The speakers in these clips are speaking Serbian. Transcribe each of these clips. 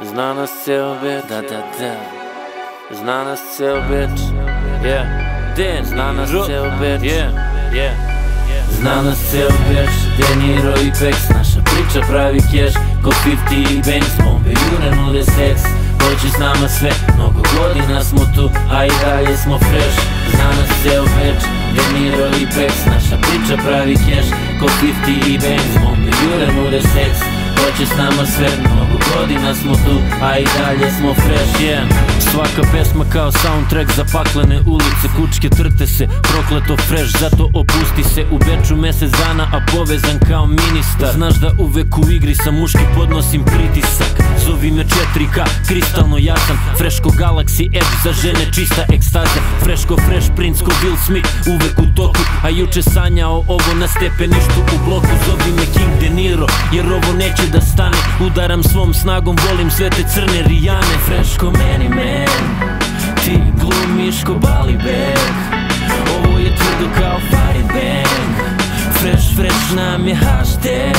Zna nas ceo beč, da zna nas ceo beč, Den, zna nas ceo beč, Zna nas ceo beč, Deniro i Pex. Naša priča pravi keš, ko 50 i Banks. Bombe jure nude seks, hoće s nama sve. Mnogo godina smo tu, a i dalje smo fresh. Zna nas ceo beč, Deniro i Pex. Naša priča pravi keš, ko 50 i Banks. Bombe jure nude seks, hoće s nama sve. Mnogo godina smo tu, a i dalje smo fresh, Svaka pesma kao soundtrack za paklene ulice. Kučke trte se, prokleto fresh, zato opusti se. U Beču mesec dana, a povezan kao ministar. Znaš da uvek u igri sa muški podnosim pritisak. Zovi me 4K, kristalno jasan. Freško Galaxy Edge, za žene čista ekstaza. Freško Fresh Prince ko Will Smith, uvek u toku. A juče sanjao ovo na stepeništu u bloku. Zovi me King Deniro, jer ovo neće da stane. Udaram svom snagom, volim sve te crne rijane. Freško meni man, ti glumiš ko Bali Beg. Ovo je tvrdo kao Fari Bang. Fresh nam je hashtag,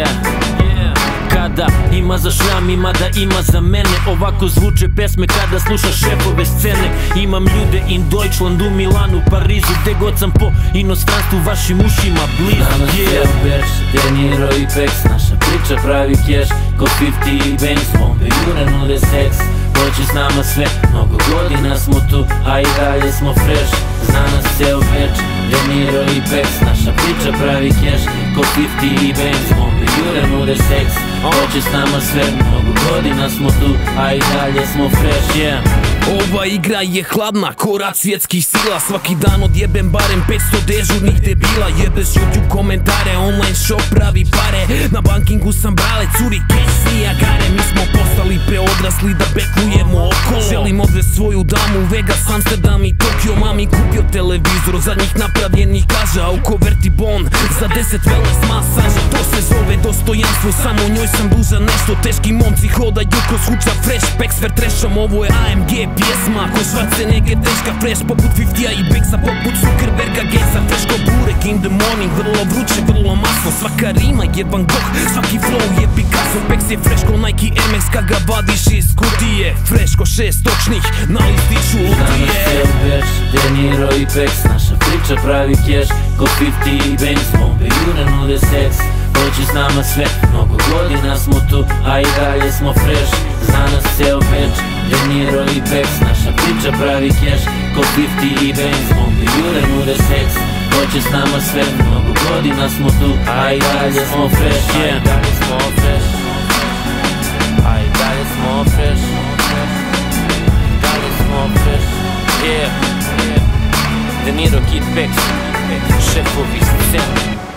Kada ima za šljam, ima da ima za mene. Ovako zvuče pesme kada slušaš šefove scene. Imam ljude in Deutschlandu, Milanu, Parizu. Gde god sam po inostranstvu, vašim ušima blizu. Zna nas ceo beč, Deniro i Pex. Naša priča pravi keš, ko 50 i Banks. Bombe jure nude seks, hoće s nama sve. Mnogo godina smo tu, a i dalje smo fresh. Zna nas ceo beč, Deniro i Pex. Naša priča pravi keš, ko 50 i Banks. Bombe jure nude seks, hoće s nama sve. Mnogo godina smo tu, a i dalje smo fresh, Ova igra je hladna, ko rat svjetskih sila. Svaki dan odjebem barem 500 dežurnih debila. Jebeš YouTube komentare, online shop pravi pare. Na bankingu sam brale, curi cash, Nijagare. Mi smo postali preodrasli da beklujemo okolo. Želim odvest svoju damu u Vegas, Amsterdam i Tokio. Mami kupio televizor, od zadnjih napravljenih kaža. Oko Vertibon, za 10 wellness masaža. To se zove dostojanstvo, samo njoj sam dužan nešto. Teški momci hodaju kroz huča fresh. Pex ver trešam, ovo je AMG pjesma. Ko Schwarzenegger, teška fresh, poput 50-a i Bexa, poput Zuckerberga, Gatesa. Freško burek in the morning, vrlo vruće, vrlo masno. Svaka rima je Van Gogh, svaki flow je Picasso. Pex je freško Nike Air Max, kad ga vadiš iz kutije. Freško 6 točnih, na listiću lutije. Zna nas ceo beč, Deniro i Pex. Naša priča pravi keš, ko 50 i Banks. Bombe jure nude seks, hoće s nama sve. Mnogo godina smo tu, a i dalje smo fresh. Zna nas ceo beč, Deniro i Pex. Naša priča pravi keš, ko 50 i Banks. Bombe jure nude seks, hoće s nama sve. Mnogo godina smo tu, a i dalje smo fresh, A i dalje smo fresh, a i dalje smo fresh, i dalje smo fresh, Deniro, Kid, Pex, šefovi scene.